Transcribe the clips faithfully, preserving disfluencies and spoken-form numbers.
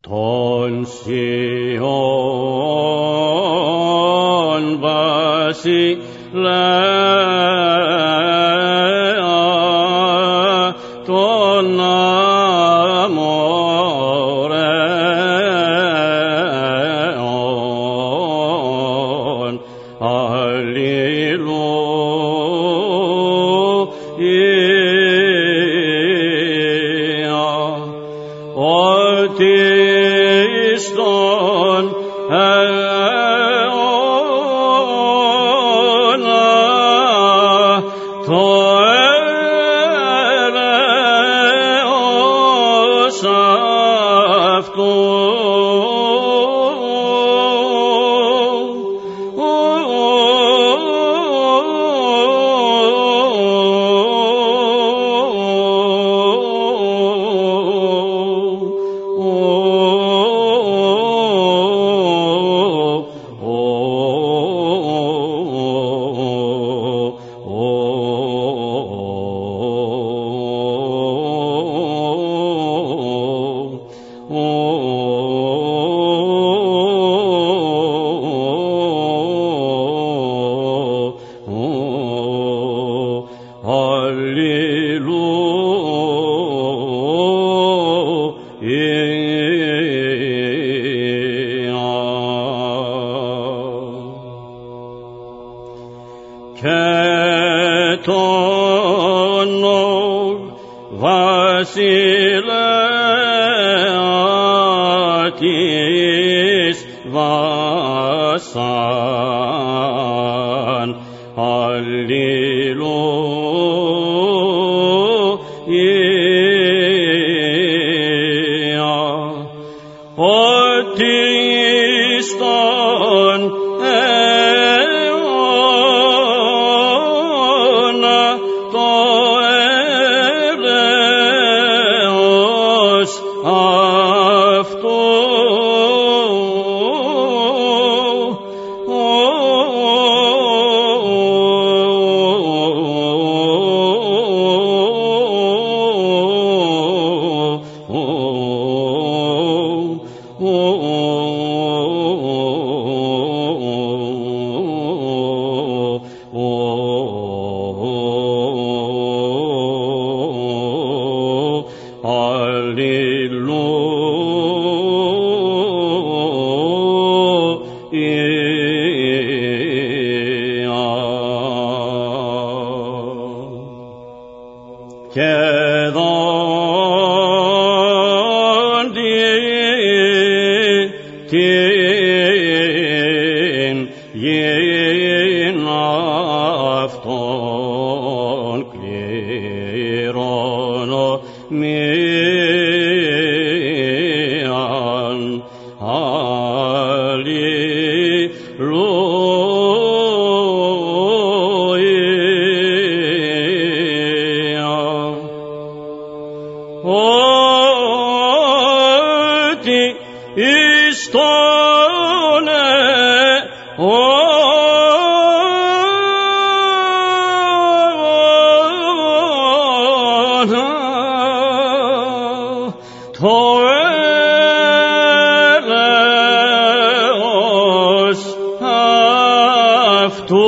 τον Σιών βασιλέα των αμορραίων. Αλληλούια. Ότι στον αιώνα το έλεος αυτού και τον βασιλέα της Βάσαν. Αλληλούια. Ότι στον αιώνα το έλεος αυτού και δόντι την γην αυτών κληρονομίαν. Ότι εις τον αιώνα το έλεος αυτού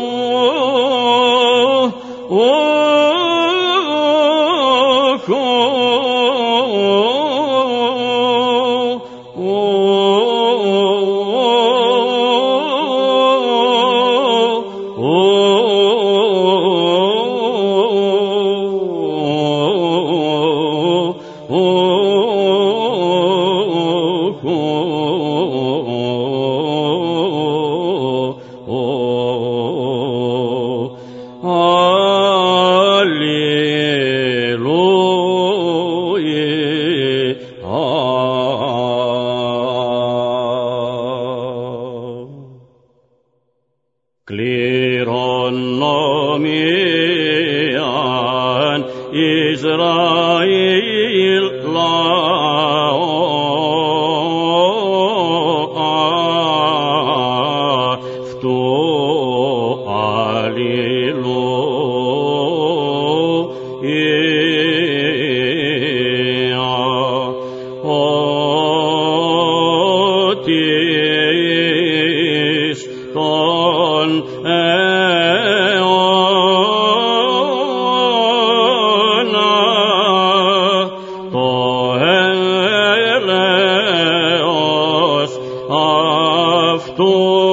κληρονομίαν Ισραήλ λαό αυτού. Αλληλούια. της των αιώνα το έλεος αυτού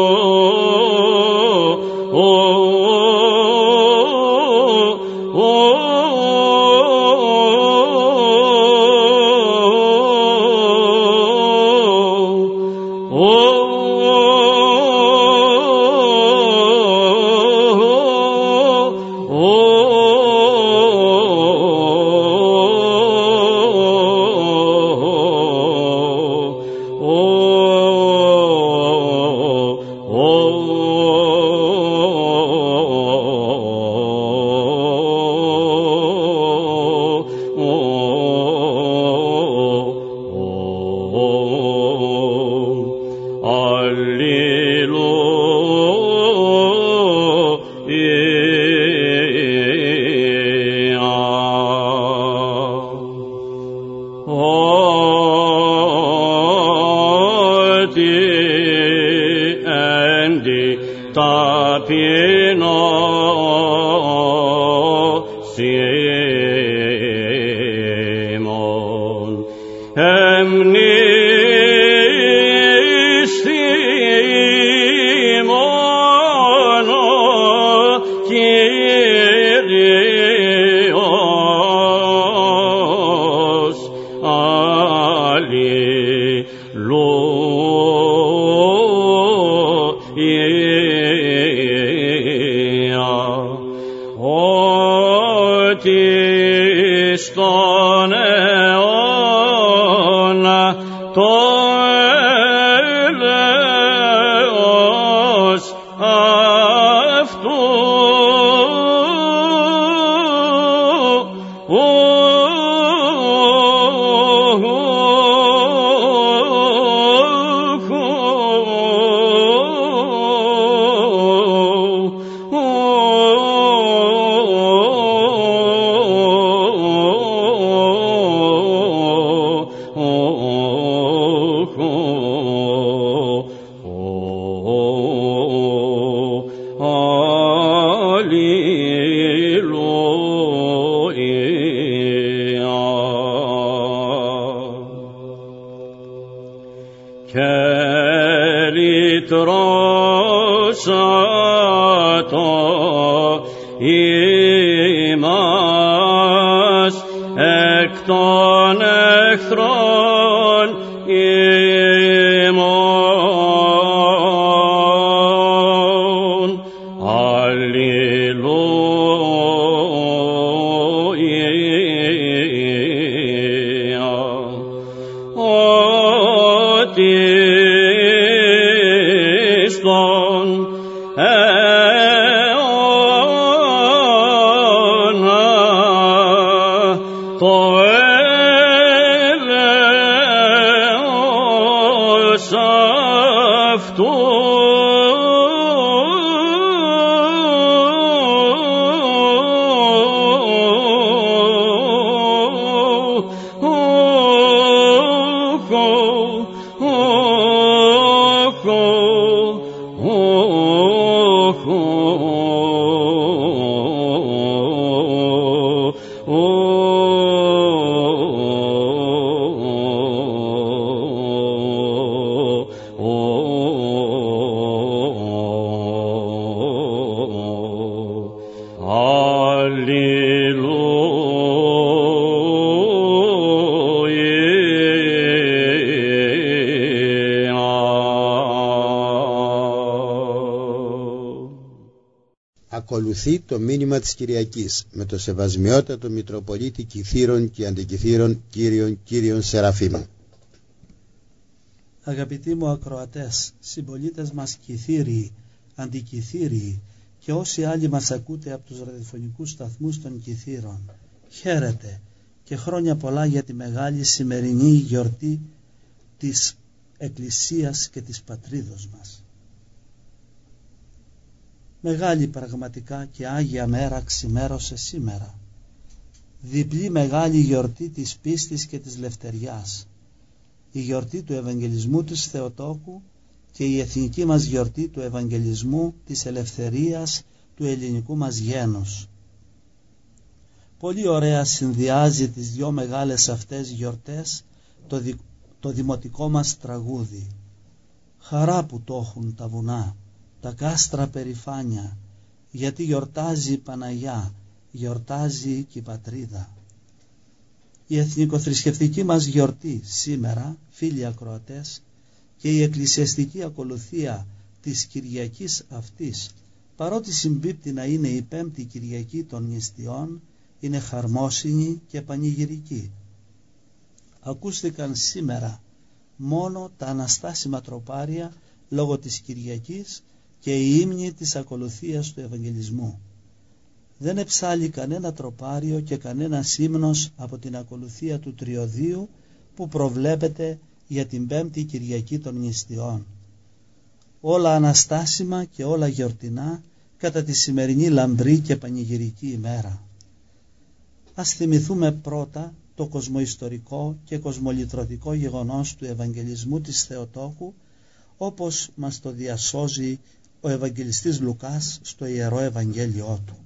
Ακολουθεί το μήνυμα της Κυριακής με το Σεβασμιότατο Μητροπολίτη Κυθύρων και Αντικυθύρων Κύριον Κύριον Σεραφείμ. Αγαπητοί μου ακροατές, συμπολίτες μας Κυθύριοι, Αντικυθύριοι και όσοι άλλοι μας ακούτε από τους ραδιοφωνικούς σταθμούς των Κυθύρων, χαίρετε και χρόνια πολλά για τη μεγάλη σημερινή γιορτή της Εκκλησίας και της πατρίδος μας. Μεγάλη πραγματικά και Άγια μέρα ξημέρωσε σήμερα. Διπλή μεγάλη γιορτή της πίστης και της λευτεριάς. η γιορτή του Ευαγγελισμού της Θεοτόκου και η εθνική μας γιορτή του Ευαγγελισμού, της ελευθερίας του ελληνικού μας γένους. Πολύ ωραία συνδυάζει τις δυο μεγάλες αυτές γιορτές το, δι... το δημοτικό μας τραγούδι. Χαρά που το έχουν τα βουνά, τα κάστρα περηφάνια, γιατί γιορτάζει η Παναγιά, γιορτάζει και η πατρίδα. Η εθνικοθρησκευτική μας γιορτή σήμερα, φίλοι ακροατές, και η εκκλησιαστική ακολουθία της Κυριακής αυτής, παρότι συμπίπτει να είναι η πέμπτη Κυριακή των νηστιών, είναι χαρμόσυνη και πανηγυρική. Ακούστηκαν σήμερα μόνο τα αναστάσιμα τροπάρια λόγω της Κυριακής και η ύμνη της ακολουθίας του Ευαγγελισμού. Δεν εψάλλει κανένα τροπάριο και κανένα ύμνος από την ακολουθία του Τριωδίου που προβλέπεται για την πέμπτη Κυριακή των νηστιών. Όλα αναστάσιμα και όλα γιορτινά κατά τη σημερινή λαμπρή και πανηγυρική ημέρα. Ας θυμηθούμε πρώτα το κοσμοϊστορικό και κοσμολυτρωτικό γεγονός του Ευαγγελισμού της Θεοτόκου, όπως μας το διασώζει ο Ευαγγελιστής Λουκάς στο Ιερό Ευαγγέλιό του.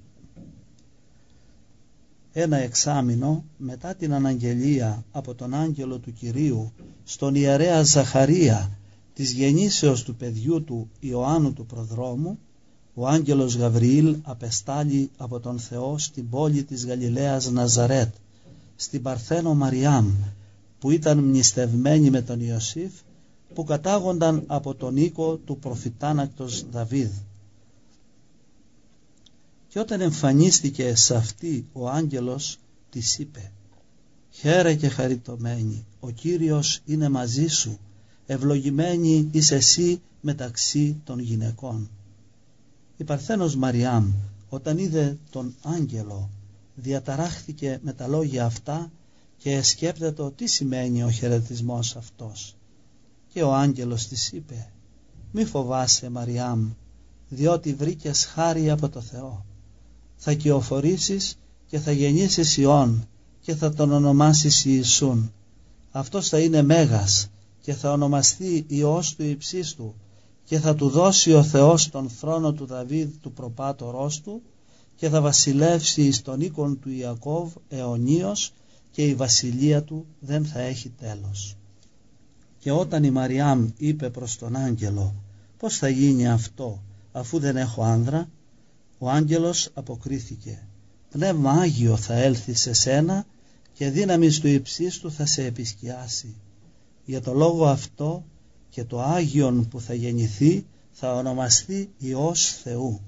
Ένα εξάμηνο μετά την αναγγελία από τον άγγελο του Κυρίου στον ιερέα Ζαχαρία της γεννήσεως του παιδιού του Ιωάννου του Προδρόμου, ο άγγελος Γαβριήλ απεστάλλει από τον Θεό στην πόλη της Γαλιλαίας Ναζαρέτ, στην Παρθένο Μαριάμ, που ήταν μνηστευμένη με τον Ιωσήφ, που κατάγονταν από τον οίκο του προφητάνακτος Δαβίδ. Και όταν εμφανίστηκε σε αυτή ο άγγελος, της είπε: «Χαίρε και χαριτωμένη, ο Κύριος είναι μαζί σου, ευλογημένη είσαι εσύ μεταξύ των γυναικών». Η Παρθένος Μαριάμ, όταν είδε τον άγγελο, διαταράχθηκε με τα λόγια αυτά και σκέπτεται τι σημαίνει ο χαιρετισμός αυτός. Και ο άγγελος της είπε: «Μη φοβάσαι, Μαριάμ, διότι βρήκες χάρη από το Θεό. Θα κυοφορήσεις και θα γεννήσεις Υιόν και θα τον ονομάσεις Ιησούν. Αυτός θα είναι μέγας και θα ονομαστεί Υιός του Υψίστου και θα του δώσει ο Θεός τον θρόνο του Δαβίδ του προπάτορός του και θα βασιλεύσει εις τον οίκον του Ιακώβ αιωνίως και η βασιλεία του δεν θα έχει τέλος». Και όταν η Μαριάμ είπε προς τον άγγελο: «Πώς θα γίνει αυτό αφού δεν έχω άνδρα?» Ο άγγελος αποκρίθηκε: «Πνεύμα Άγιο θα έλθει σε σένα και δύναμις του Υψίστου θα σε επισκιάσει. Για το λόγο αυτό και το Άγιον που θα γεννηθεί θα ονομαστεί Υιός Θεού».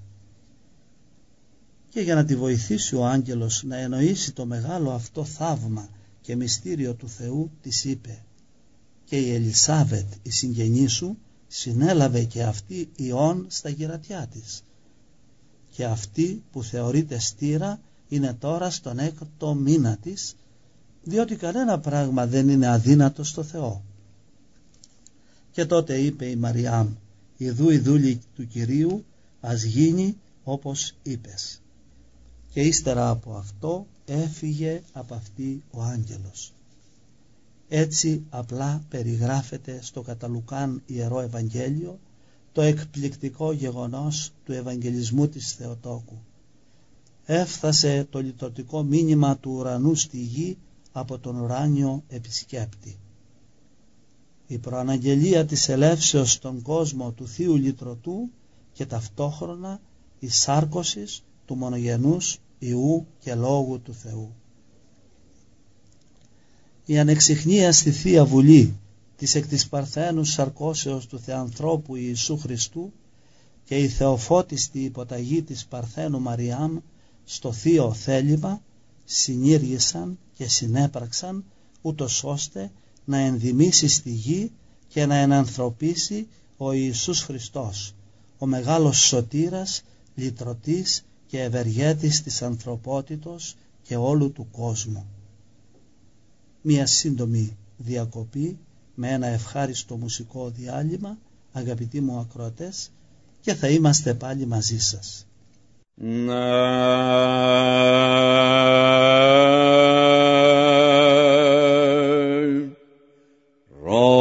Και για να τη βοηθήσει ο άγγελος να εννοήσει το μεγάλο αυτό θαύμα και μυστήριο του Θεού, της είπε: «Και η Ελισάβετ, η συγγενή σου, συνέλαβε και αυτή Υιόν στα γερατιά της. Και αυτή που θεωρείται στήρα είναι τώρα στον έκτο μήνα της, διότι κανένα πράγμα δεν είναι αδύνατο στο Θεό». Και τότε είπε η Μαριάμ: «Ιδού η δούλη του Κυρίου, ας γίνει όπως είπες». Και ύστερα από αυτό έφυγε από αυτή ο άγγελος. Έτσι απλά περιγράφεται στο κατά Λουκάν Ιερό Ευαγγέλιο το εκπληκτικό γεγονός του Ευαγγελισμού της Θεοτόκου. Έφτασε το λυτρωτικό μήνυμα του ουρανού στη γη από τον ουράνιο επισκέπτη. Η προαναγγελία της ελεύσεως στον κόσμο του Θείου Λυτρωτού και ταυτόχρονα η σάρκωσης του μονογενούς Υιού και Λόγου του Θεού. Η ανεξιχνία στη Θεία Βουλή της εκ της Παρθένου σαρκώσεως του Θεανθρώπου Ιησού Χριστού και η θεοφώτιστη υποταγή της Παρθένου Μαριάμ στο Θείο θέλημα συνήργησαν και συνέπραξαν ούτως ώστε να ενδυμήσει στη γη και να ενανθρωπίσει ο Ιησούς Χριστός, ο μεγάλος σωτήρας, λυτρωτής και ευεργέτης της ανθρωπότητος και όλου του κόσμου. Μία σύντομη διακοπή με ένα ευχάριστο μουσικό διάλειμμα, αγαπητοί μου ακροατές, και θα είμαστε πάλι μαζί σας. Ρο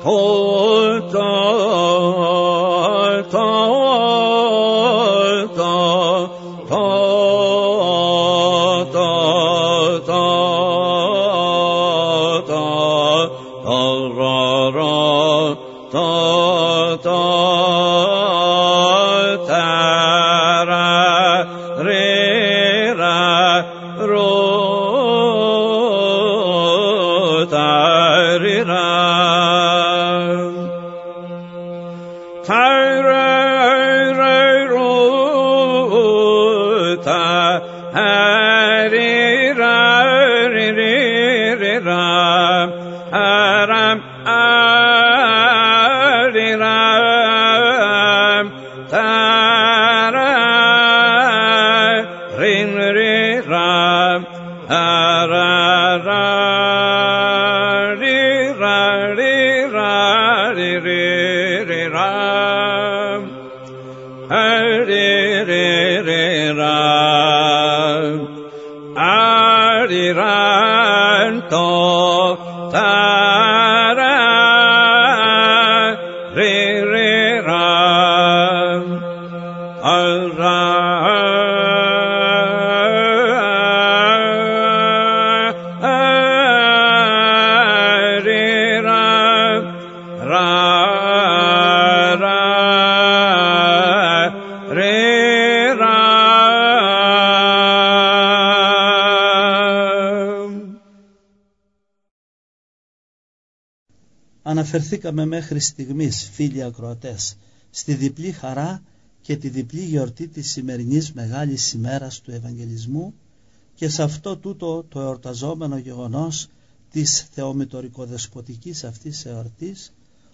Αναφερθήκαμε μέχρι στιγμής, φίλοι ακροατές, στη διπλή χαρά και τη διπλή γιορτή της σημερινής μεγάλης ημέρας του Ευαγγελισμού και σε αυτό τούτο το εορταζόμενο γεγονός της θεομητορικοδεσποτικής αυτής εορτής,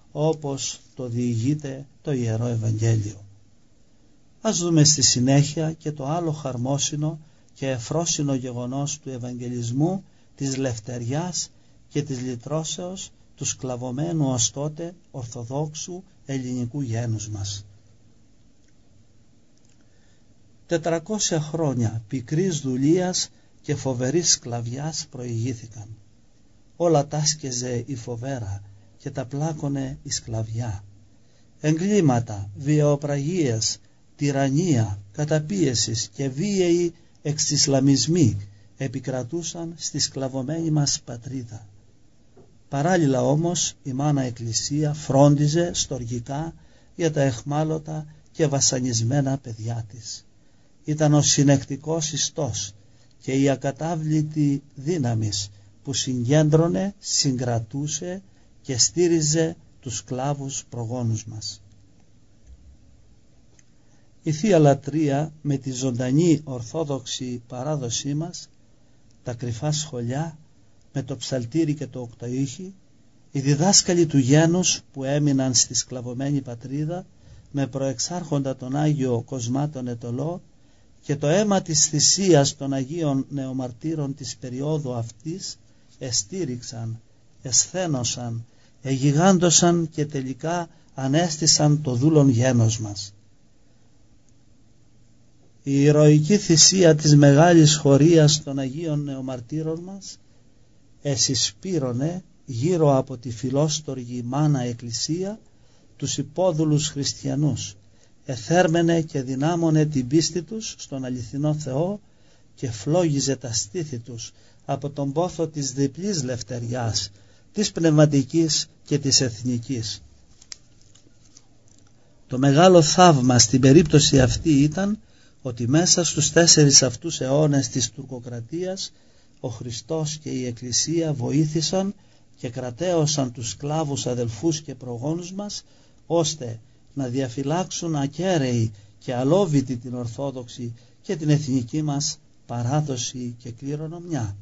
όπως το διηγείται το Ιερό Ευαγγέλιο. Ας δούμε στη συνέχεια και το άλλο χαρμόσυνο και εφρόσυνο γεγονός του Ευαγγελισμού, της λευτεριάς και της λυτρώσεως του σκλαβωμένου ως τότε ορθοδόξου ελληνικού γένους μας. Τετρακόσια χρόνια πικρής δουλείας και φοβερής σκλαβιάς προηγήθηκαν. Όλα τάσκεζε η φοβέρα και τα πλάκωνε η σκλαβιά. Εγκλήματα, βιαιοπραγίες, τυραννία, καταπίεσης και βίαιοι εξισλαμισμοί επικρατούσαν στη σκλαβωμένη μας πατρίδα. Παράλληλα όμως η Μάνα Εκκλησία φρόντιζε στοργικά για τα αιχμάλωτα και βασανισμένα παιδιά της. Ήταν ο συνεκτικός ιστός και η ακατάβλητη δύναμης που συγκέντρωνε, συγκρατούσε και στήριζε τους σκλάβους προγόνους μας. Η Θεία Λατρεία με τη ζωντανή ορθόδοξη παράδοσή μας, τα κρυφά σχολιά με το ψαλτήρι και το οκταήχη, οι διδάσκαλοι του γένους που έμειναν στη σκλαβωμένη πατρίδα με προεξάρχοντα τον Άγιο Κοσμά τον Ετωλό και το αίμα της θυσίας των Αγίων Νεομαρτύρων της περίοδου αυτής εστήριξαν, εσθένωσαν, εγιγάντωσαν και τελικά ανέστησαν το δούλον γένος μας. Η ηρωική θυσία της μεγάλης χωρίας των Αγίων Νεομαρτύρων μας εσυσπήρωνε γύρω από τη φιλόστοργη Μάνα Εκκλησία τους υπόδουλους χριστιανούς, εθέρμενε και δυνάμωνε την πίστη τους στον αληθινό Θεό και φλόγιζε τα στήθη τους από τον πόθο της διπλής λευτεριάς, της πνευματικής και της εθνικής. Το μεγάλο θαύμα στην περίπτωση αυτή ήταν ότι μέσα στους τέσσερις αυτούς αιώνες της τουρκοκρατίας ο Χριστός και η Εκκλησία βοήθησαν και κρατέωσαν τους σκλάβους αδελφούς και προγόνους μας, ώστε να διαφυλάξουν ακέραιοι και αλόβητη την ορθόδοξη και την εθνική μας παράδοση και κληρονομιά.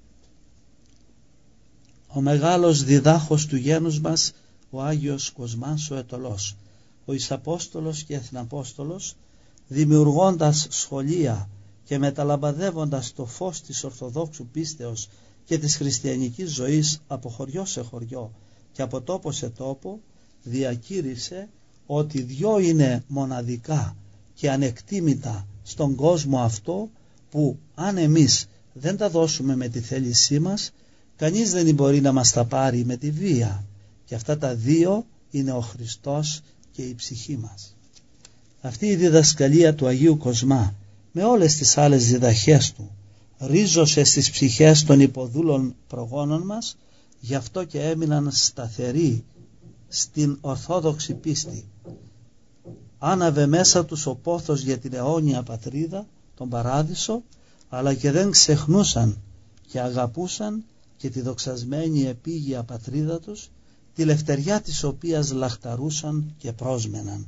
Ο μεγάλος διδάχος του γένους μας, ο Άγιος Κοσμάς ο Ετωλός, ο Εισαπόστολος και Εθναπόστολος, δημιουργώντας σχολεία και μεταλαμπαδεύοντας το φως της Ορθοδόξου πίστεως και της χριστιανικής ζωής από χωριό σε χωριό και από τόπο σε τόπο, διακήρυσε ότι δυο είναι μοναδικά και ανεκτήμητα στον κόσμο αυτό, που αν εμείς δεν τα δώσουμε με τη θέλησή μας, κανείς δεν μπορεί να μας τα πάρει με τη βία, και αυτά τα δύο είναι ο Χριστός και η ψυχή μας. Αυτή η διδασκαλία του Αγίου Κοσμά με όλες τις άλλες διδαχές του ρίζωσε στις ψυχές των υποδούλων προγόνων μας, γι' αυτό και έμειναν σταθεροί στην ορθόδοξη πίστη. Άναβε μέσα τους ο πόθος για την αιώνια πατρίδα, τον παράδεισο, αλλά και δεν ξεχνούσαν και αγαπούσαν και τη δοξασμένη επίγεια πατρίδα τους, τη λευτεριά της οποίας λαχταρούσαν και πρόσμεναν.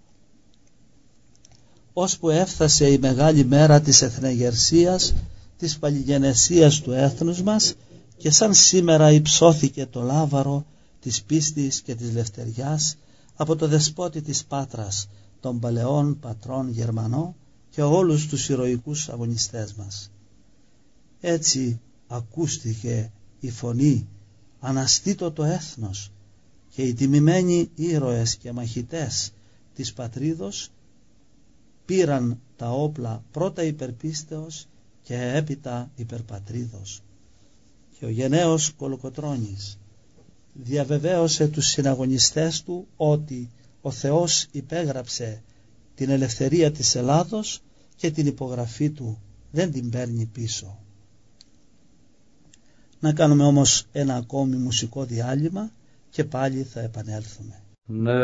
Ώσπου έφτασε η μεγάλη μέρα της εθνεγερσίας, της παλιγενεσίας του έθνους μας, και σαν σήμερα υψώθηκε το λάβαρο της πίστης και της λευτεριάς από το δεσπότη της Πάτρας, των παλαιών πατρών Γερμανό και όλους τους ηρωικούς αγωνιστές μας. Έτσι ακούστηκε η φωνή, αναστήτω το έθνος, και οι τιμημένοι ήρωες και μαχητές της πατρίδος πήραν τα όπλα πρώτα υπερπίστεως και έπειτα υπερπατρίδος. Και ο γενναίος Κολοκοτρώνης διαβεβαίωσε τους συναγωνιστές του ότι ο Θεός υπέγραψε την ελευθερία της Ελλάδος και την υπογραφή του δεν την παίρνει πίσω. Να κάνουμε όμως ένα ακόμη μουσικό διάλειμμα και πάλι θα επανέλθουμε. Ναι.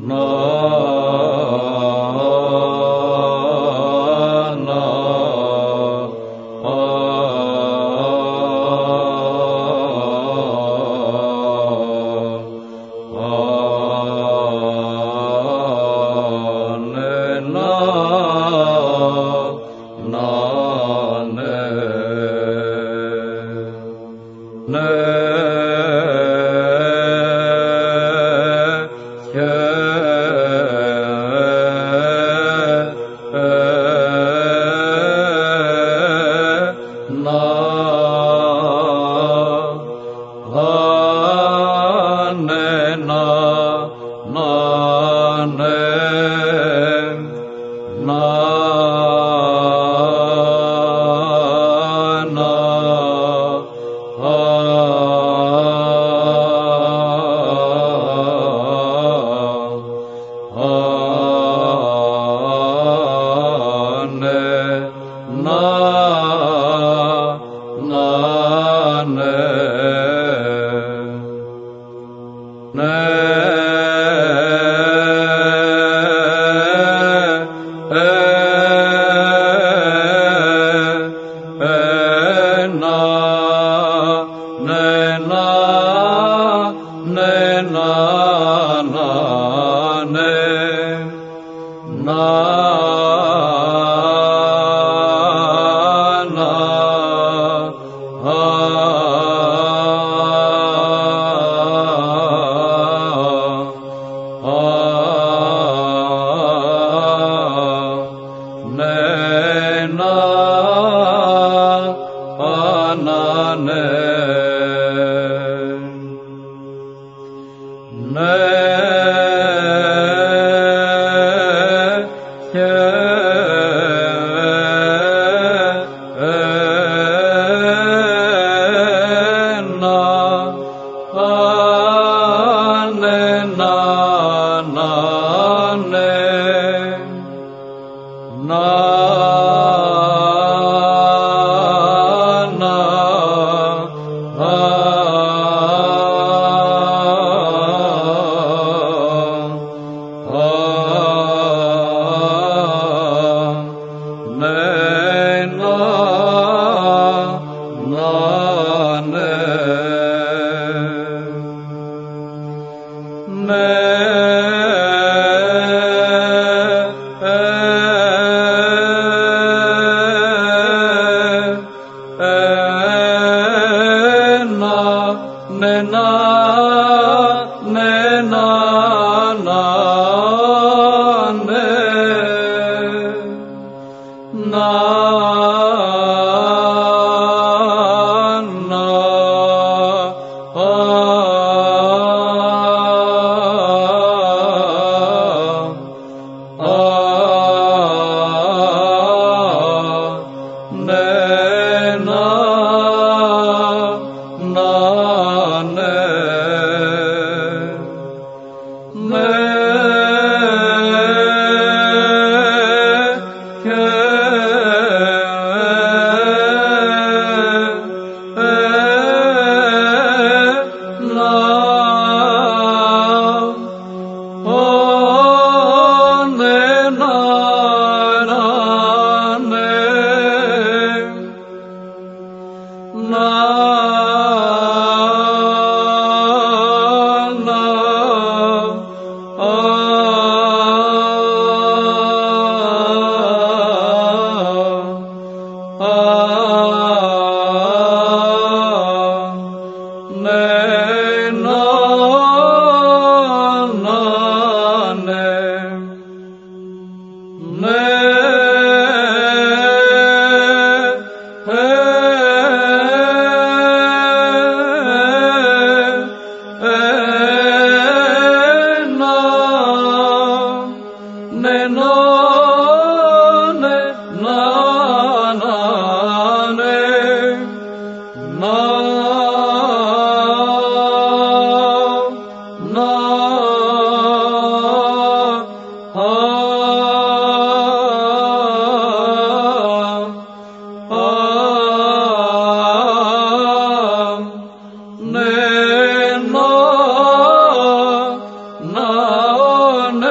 na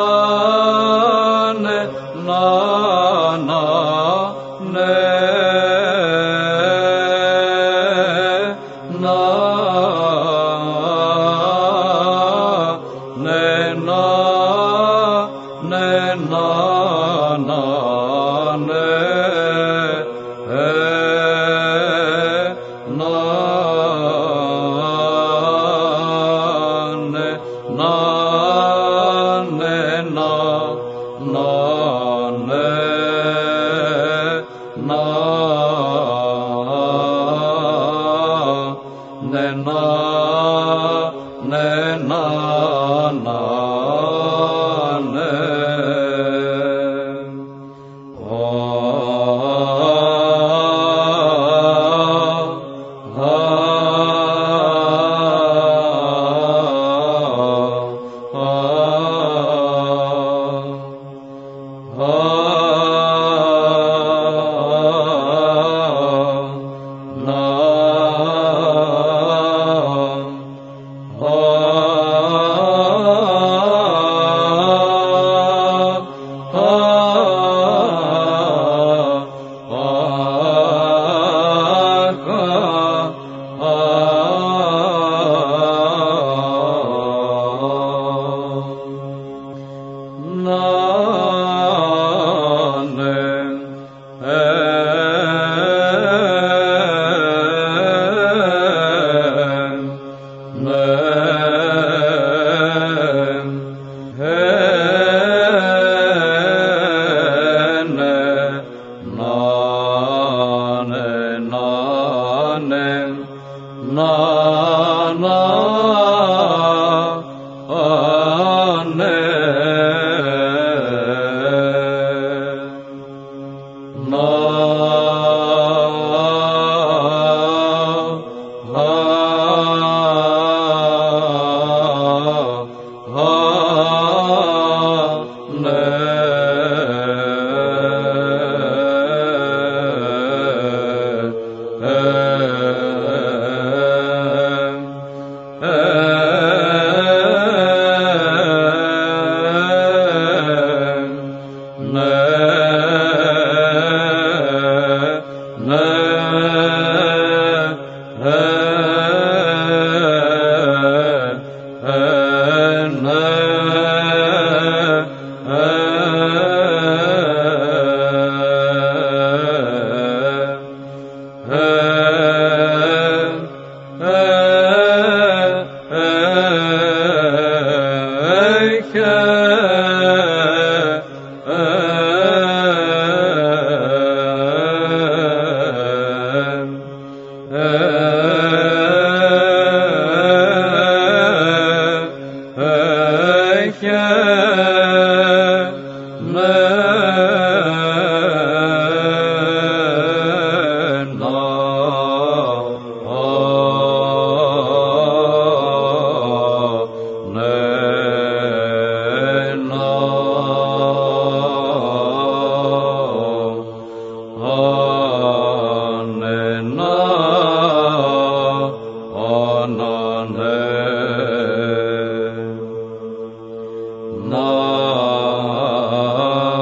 Na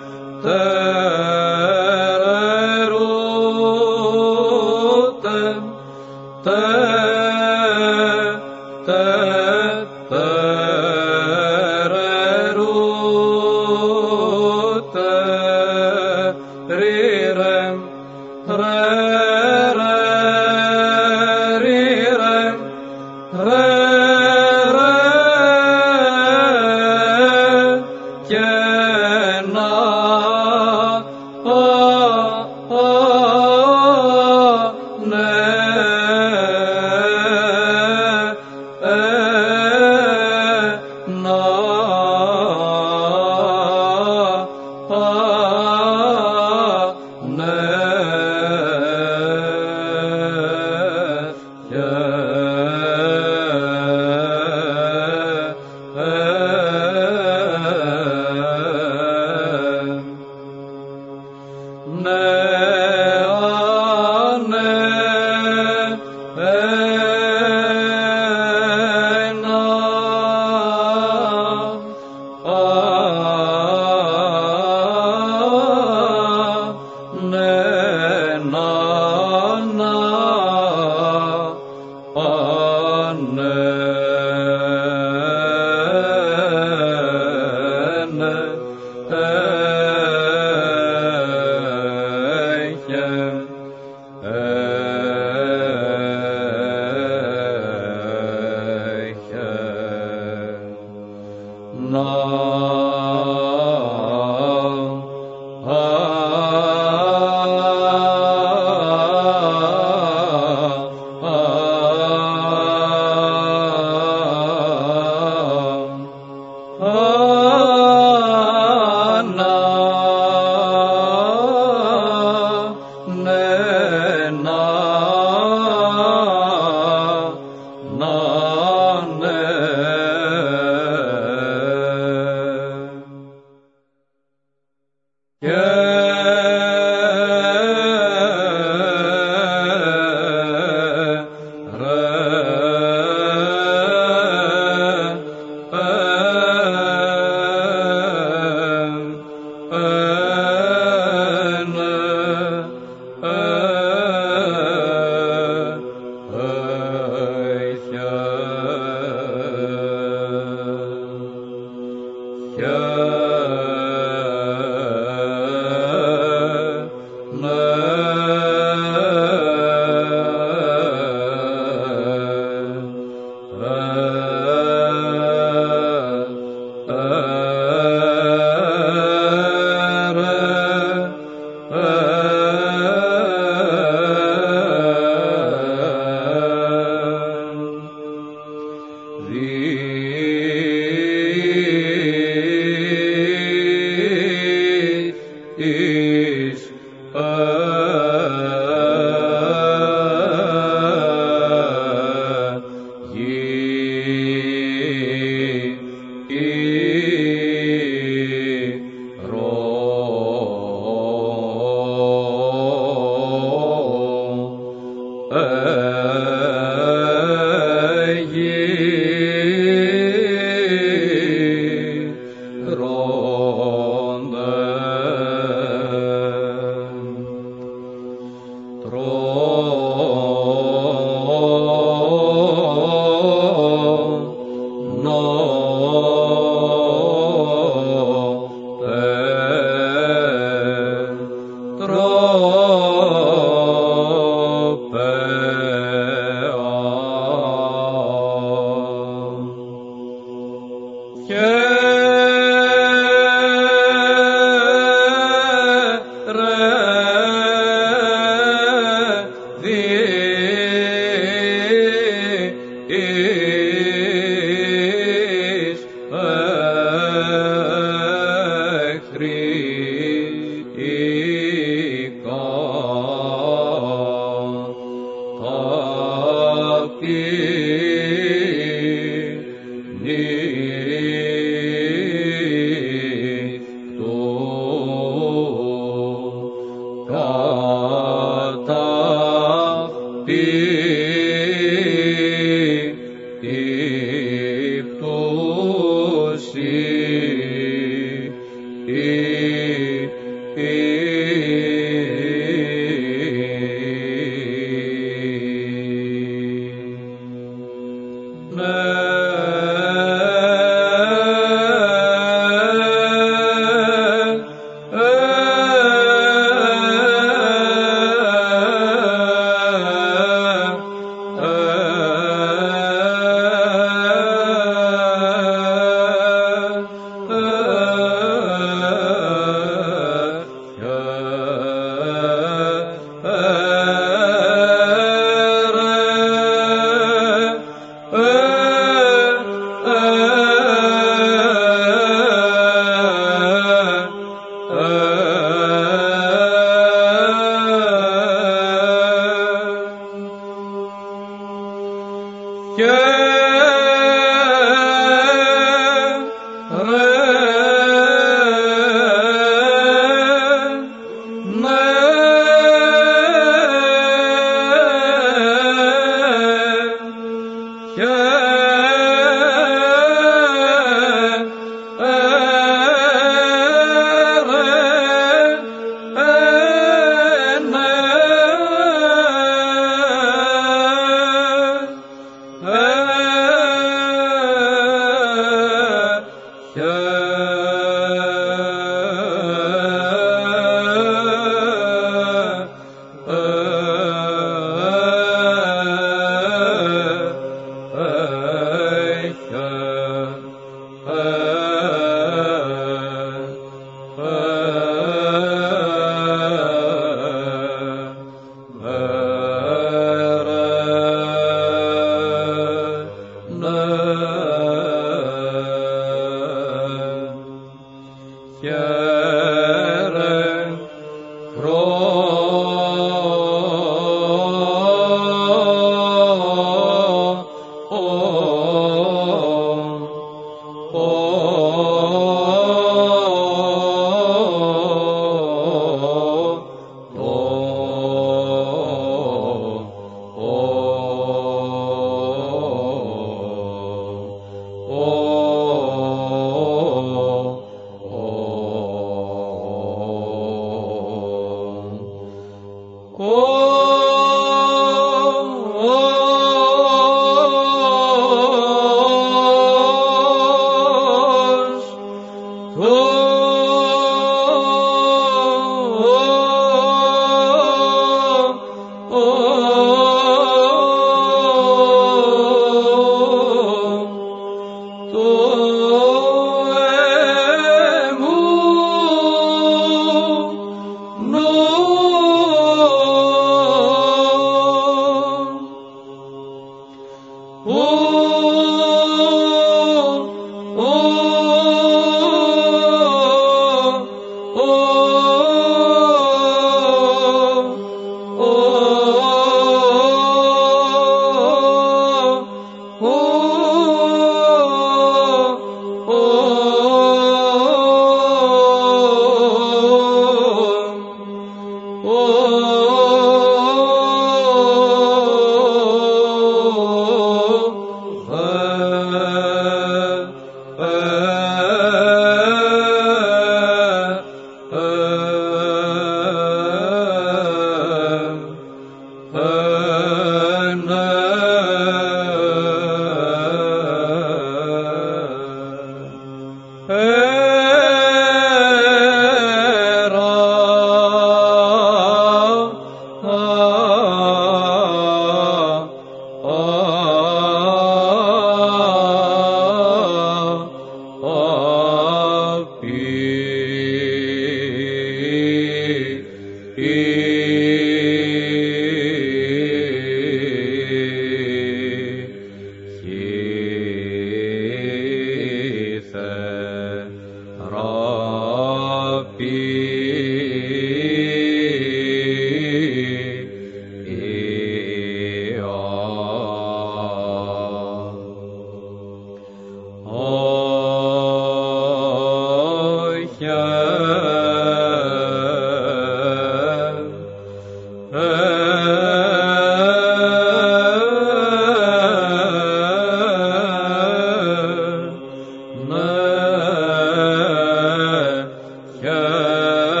Yeah.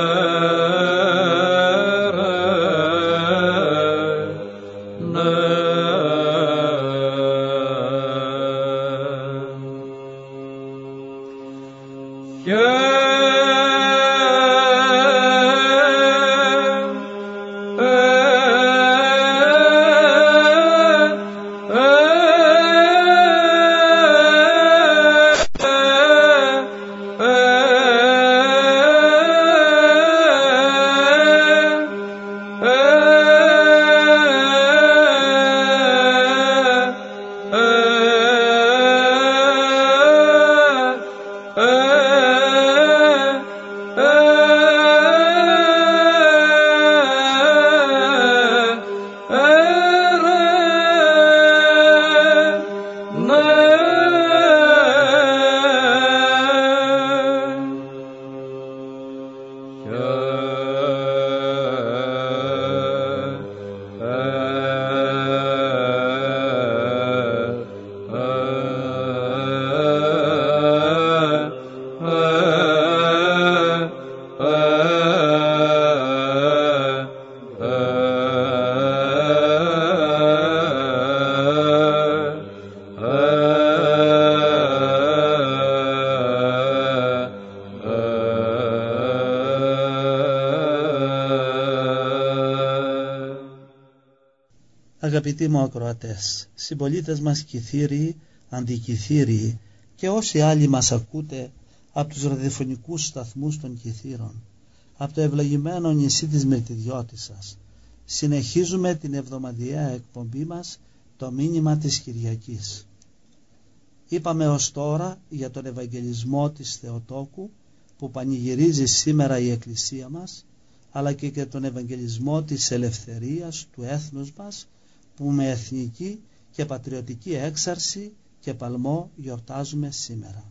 Αγαπητοί μου ακροατές, συμπολίτες μας Κιθύριοι, Αντικιθύριοι και όσοι άλλοι μας ακούτε από τους ραδιοφωνικούς σταθμούς των Κιθύρων, από το ευλογημένο νησί της Μυρτιδιώτισσας, συνεχίζουμε την εβδομαδιαία εκπομπή μας, το μήνυμα της Κυριακής. Είπαμε ως τώρα για τον Ευαγγελισμό της Θεοτόκου που πανηγυρίζει σήμερα η Εκκλησία μας, αλλά και για τον Ευαγγελισμό της ελευθερίας του έθνους μας, που με εθνική και πατριωτική έξαρση και παλμό γιορτάζουμε σήμερα.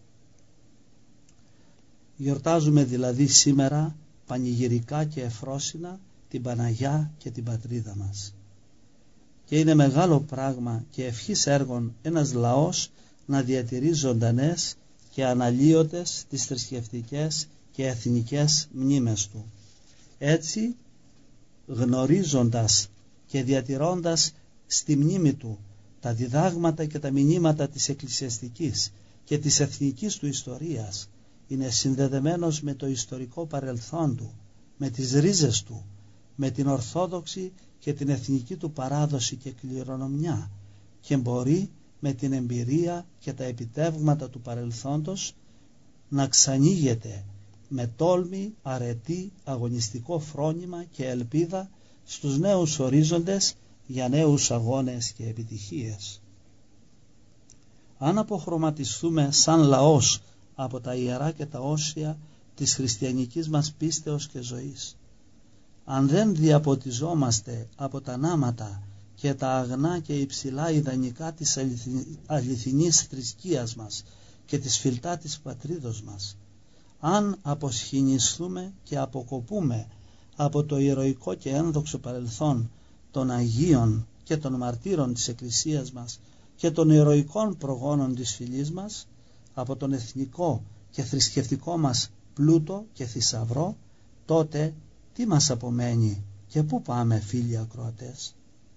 Γιορτάζουμε δηλαδή σήμερα πανηγυρικά και εφρόσινα την Παναγιά και την πατρίδα μας. Και είναι μεγάλο πράγμα και ευχής έργων ένας λαός να διατηρεί ζωντανές και αναλύωτες τις θρησκευτικές και εθνικές μνήμες του. Έτσι, γνωρίζοντας και διατηρώντας στη μνήμη του τα διδάγματα και τα μηνύματα της εκκλησιαστικής και της εθνικής του ιστορίας, είναι συνδεδεμένος με το ιστορικό παρελθόν του, με τις ρίζες του, με την ορθόδοξη και την εθνική του παράδοση και κληρονομιά, και μπορεί με την εμπειρία και τα επιτεύγματα του παρελθόντος να ξανοίγεται με τόλμη, αρετή, αγωνιστικό φρόνημα και ελπίδα στους νέους ορίζοντες για νέους αγώνες και επιτυχίες. Αν αποχρωματιστούμε σαν λαός από τα ιερά και τα όσια της χριστιανικής μας πίστεως και ζωής, αν δεν διαποτιζόμαστε από τα νάματα και τα αγνά και υψηλά ιδανικά της αληθινής θρησκείας μας και της φιλτά της πατρίδος μας, αν αποσχηνιστούμε και αποκοπούμε από το ηρωικό και ένδοξο παρελθόν των Αγίων και των μαρτύρων της Εκκλησίας μας και των ηρωικών προγόνων της φυλής μας, από τον εθνικό και θρησκευτικό μας πλούτο και θησαυρό, τότε τι μας απομένει και πού πάμε, φίλοι ακροατές?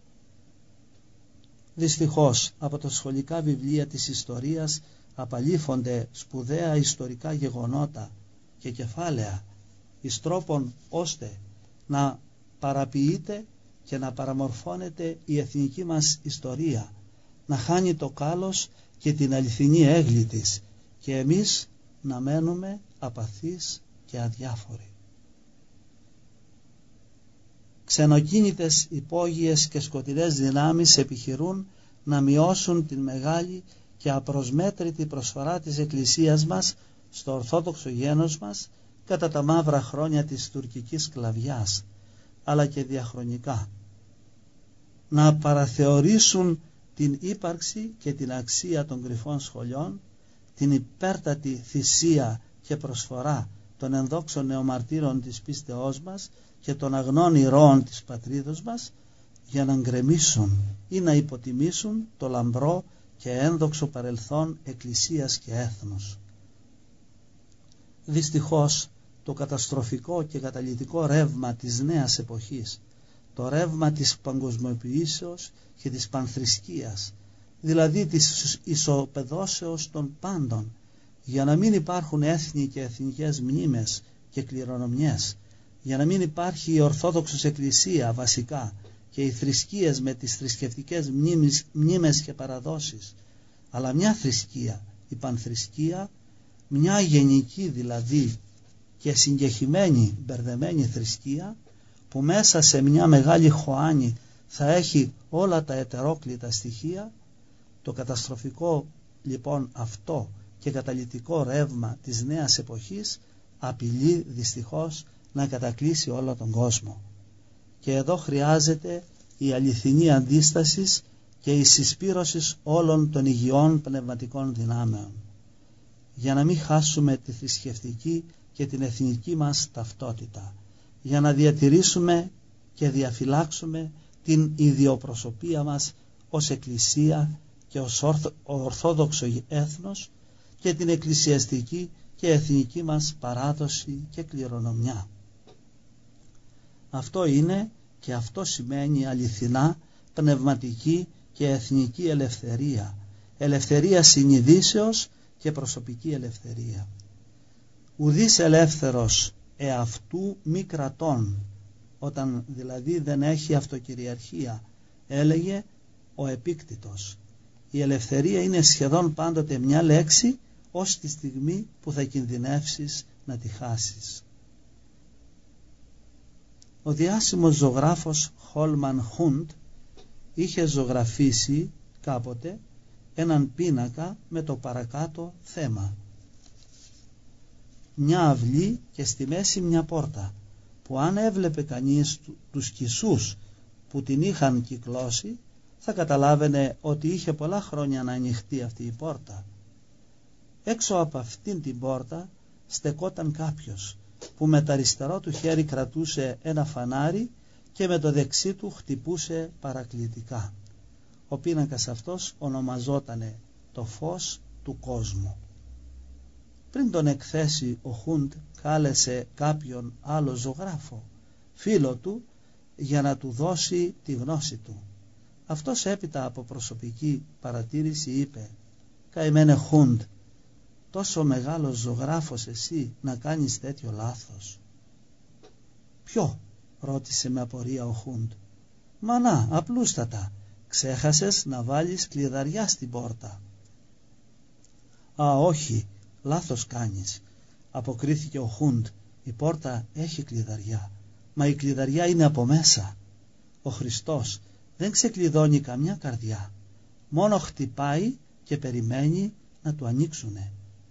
Δυστυχώς από τα σχολικά βιβλία της ιστορίας απαλήφονται σπουδαία ιστορικά γεγονότα και κεφάλαια εις τρόπον ώστε να παραποιείται και να παραμορφώνεται η εθνική μας ιστορία, να χάνει το κάλος και την αληθινή έγκλη της, και εμείς να μένουμε απαθείς και αδιάφοροι. Ξενοκίνητες, υπόγειες και σκοτεινές δυνάμεις επιχειρούν να μειώσουν την μεγάλη και απροσμέτρητη προσφορά της Εκκλησίας μας στο ορθόδοξο γένος μας κατά τα μαύρα χρόνια της τουρκικής σκλαβιάς, αλλά και διαχρονικά. Να παραθεωρήσουν την ύπαρξη και την αξία των κρυφών σχολιών, την υπέρτατη θυσία και προσφορά των ενδόξων νεομαρτύρων της πίστεώς μας και των αγνών ηρώων της πατρίδος μας, για να γκρεμίσουν ή να υποτιμήσουν το λαμπρό και ένδοξο παρελθόν εκκλησίας και έθνους. Δυστυχώς το καταστροφικό και καταλυτικό ρεύμα της νέας εποχής, το ρεύμα της παγκοσμιοποιήσεως και της πανθρησκείας, δηλαδή της ισοπεδώσεως των πάντων, για να μην υπάρχουν έθνη και εθνικές μνήμες και κληρονομιές, για να μην υπάρχει η Ορθόδοξος Εκκλησία βασικά και οι θρησκείες με τις θρησκευτικές μνήμες, μνήμες και παραδόσεις, αλλά μια θρησκεία, η πανθρησκεία, μια γενική δηλαδή και συγκεχημένη μπερδεμένη θρησκεία, που μέσα σε μια μεγάλη χωάνη θα έχει όλα τα ετερόκλητα στοιχεία. Το καταστροφικό λοιπόν αυτό και καταλυτικό ρεύμα της νέας εποχής απειλεί δυστυχώς να κατακλείσει όλο τον κόσμο. Και εδώ χρειάζεται η αληθινή αντίσταση και η συσπήρωση όλων των υγιών πνευματικών δυνάμεων, για να μην χάσουμε τη θρησκευτική και την εθνική μας ταυτότητα, για να διατηρήσουμε και διαφυλάξουμε την ιδιοπροσωπία μας ως Εκκλησία και ως Ορθόδοξο έθνος και την εκκλησιαστική και εθνική μας παράδοση και κληρονομιά. Αυτό είναι και αυτό σημαίνει αληθινά πνευματική και εθνική ελευθερία, ελευθερία συνειδήσεως και προσωπική ελευθερία. Ουδής ελεύθερος εαυτού μη κρατών, όταν δηλαδή δεν έχει αυτοκυριαρχία, έλεγε ο Επίκτητος. Η ελευθερία είναι σχεδόν πάντοτε μια λέξη, ως τη στιγμή που θα κινδυνεύσεις να τη χάσεις. Ο διάσημος ζωγράφος Χόλμαν Χούντ είχε ζωγραφίσει κάποτε έναν πίνακα με το παρακάτω θέμα. Μια αυλή και στη μέση μια πόρτα, που αν έβλεπε κανείς τους κισούς που την είχαν κυκλώσει, θα καταλάβαινε ότι είχε πολλά χρόνια να ανοιχτεί αυτή η πόρτα. Έξω από αυτήν την πόρτα στεκόταν κάποιος που με το αριστερό του χέρι κρατούσε ένα φανάρι και με το δεξί του χτυπούσε παρακλητικά. Ο πίνακας αυτός ονομαζότανε το φως του κόσμου. Πριν τον εκθέσει, ο Χούντ κάλεσε κάποιον άλλο ζωγράφο, φίλο του, για να του δώσει τη γνώση του. Αυτός έπειτα από προσωπική παρατήρηση είπε: «Καημένε Χούντ, τόσο μεγάλος ζωγράφος εσύ να κάνεις τέτοιο λάθος?» «Ποιο?» ρώτησε με απορία ο Χούντ. «Μα να, απλούστατα, ξέχασες να βάλεις κλειδαριά στην πόρτα». «Α, όχι, λάθος κάνεις», αποκρίθηκε ο Χούντ. «Η πόρτα έχει κλειδαριά, μα η κλειδαριά είναι από μέσα. Ο Χριστός δεν ξεκλειδώνει καμιά καρδιά, μόνο χτυπάει και περιμένει να του ανοίξουνε.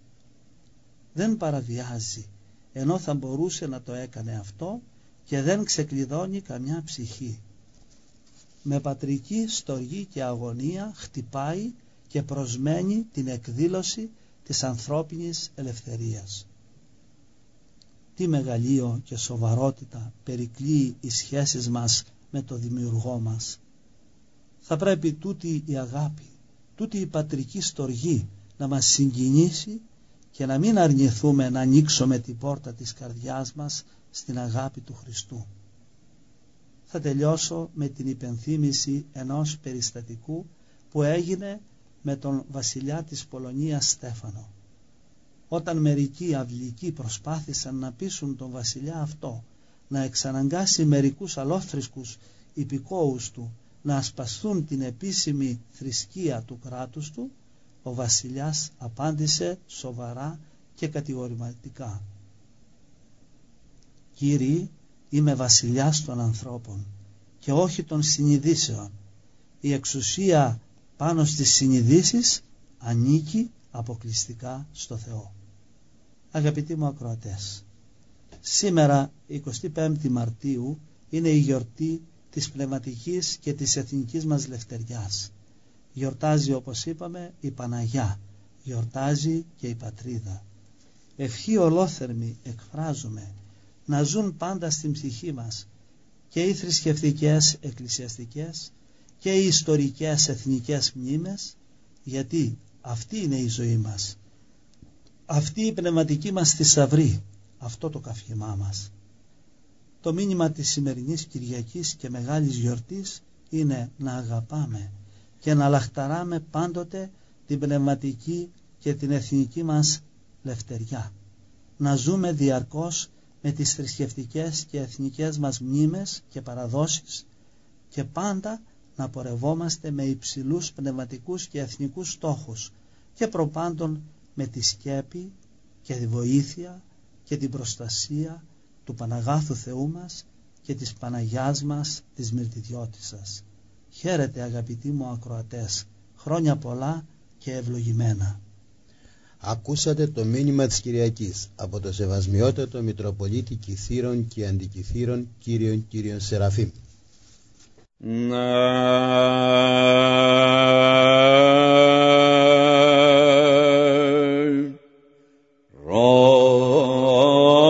Δεν παραβιάζει, ενώ θα μπορούσε να το έκανε αυτό, και δεν ξεκλειδώνει καμιά ψυχή. Με πατρική στοργή και αγωνία χτυπάει και προσμένει την εκδήλωση της ανθρώπινης ελευθερίας». Τι μεγαλείο και σοβαρότητα περικλείει οι σχέσεις μας με το Δημιουργό μας. Θα πρέπει τούτη η αγάπη, τούτη η πατρική στοργή να μας συγκινήσει και να μην αρνηθούμε να ανοίξουμε την πόρτα της καρδιάς μας στην αγάπη του Χριστού. Θα τελειώσω με την υπενθύμηση ενός περιστατικού που έγινε με τον βασιλιά της Πολωνίας Στέφανο. Όταν μερικοί αυλικοί προσπάθησαν να πείσουν τον βασιλιά αυτό να εξαναγκάσει μερικούς αλόθρησκους υπηκόους του να ασπαστούν την επίσημη θρησκεία του κράτους του, ο βασιλιάς απάντησε σοβαρά και κατηγορηματικά: «Κύριοι, είμαι βασιλιάς των ανθρώπων και όχι των συνειδήσεων. Η εξουσία πάνω στις συνειδήσεις ανήκει αποκλειστικά στο Θεό». Αγαπητοί μου ακροατές, σήμερα εικοστή πέμπτη Μαρτίου είναι η γιορτή της πνευματικής και της εθνικής μας λευτεριάς. Γιορτάζει, όπως είπαμε, η Παναγιά, γιορτάζει και η Πατρίδα. Ευχή ολόθερμη εκφράζουμε να ζουν πάντα στην ψυχή μας και οι θρησκευτικές, εκκλησιαστικές και οι ιστορικές εθνικές μνήμες, γιατί αυτή είναι η ζωή μας, αυτή η πνευματική μας θησαυρή, αυτό το καυγημά μας. Το μήνυμα της σημερινής Κυριακής και μεγάλης γιορτής είναι να αγαπάμε και να λαχταράμε πάντοτε την πνευματική και την εθνική μας λευτεριά. Να ζούμε διαρκώς με τις θρησκευτικές και εθνικές μας μνήμες και παραδόσεις και πάντα να πορευόμαστε με υψηλούς πνευματικούς και εθνικούς στόχους και προπάντων με τη σκέπη και τη βοήθεια και την προστασία του Παναγάθου Θεού μας και της Παναγιάς μας της Μυρτιδιώτισσας. Χαίρετε αγαπητοί μου ακροατές, χρόνια πολλά και ευλογημένα. Ακούσατε το μήνυμα της Κυριακής από το Σεβασμιότατο Μητροπολίτη Κιθήρων και Αντικιθήρων Κύριον Κύριον Σεραφείμ. Ναι.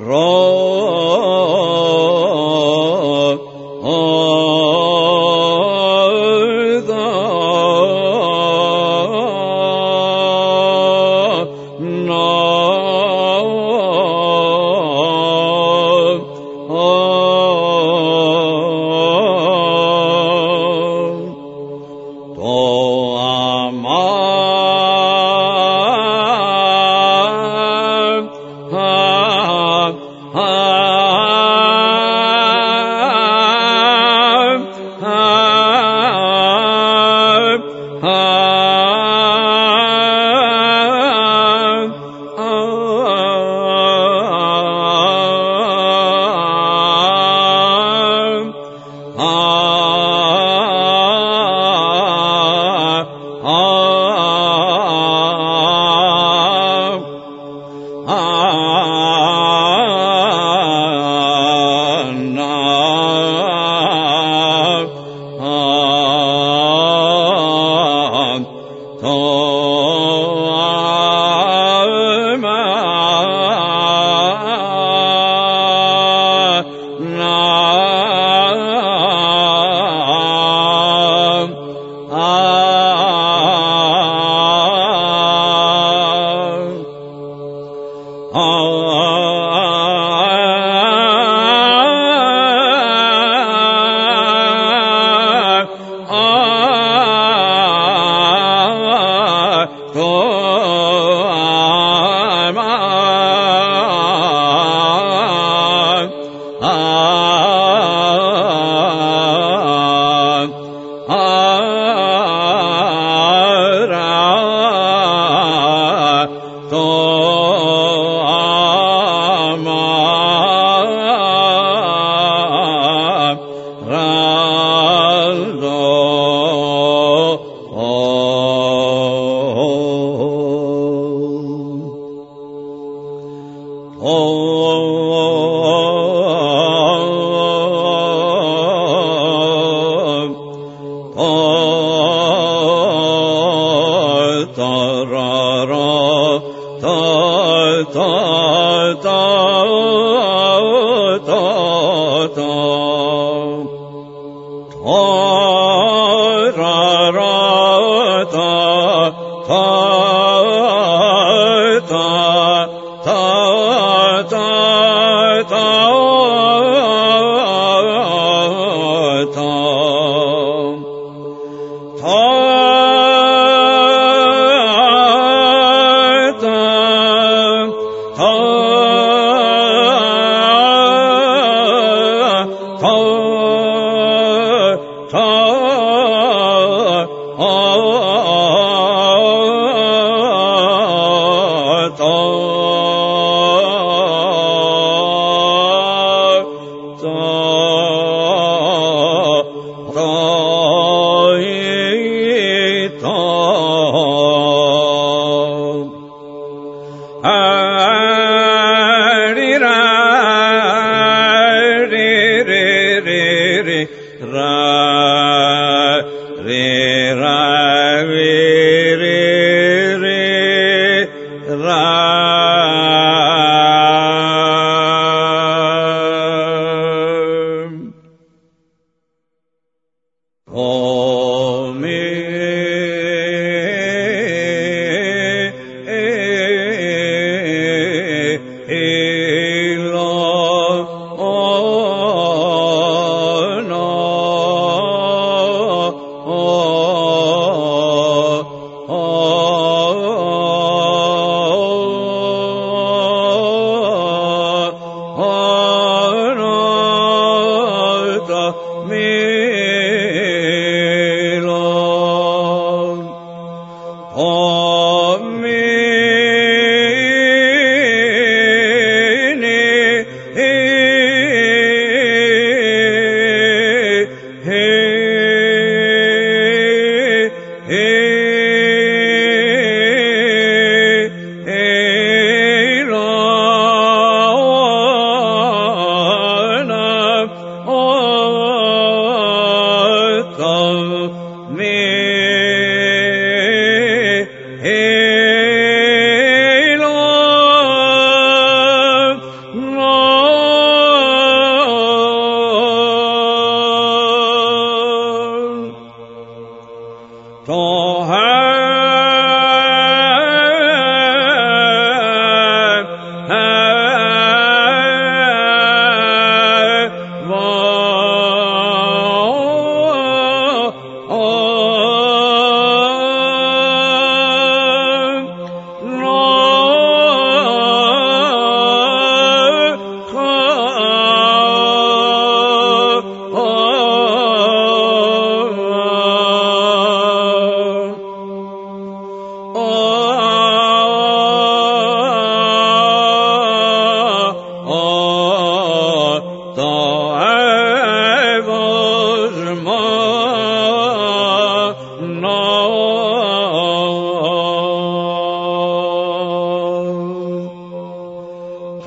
Amen.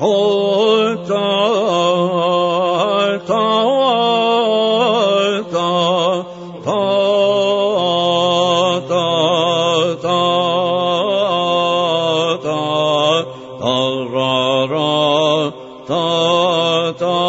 ta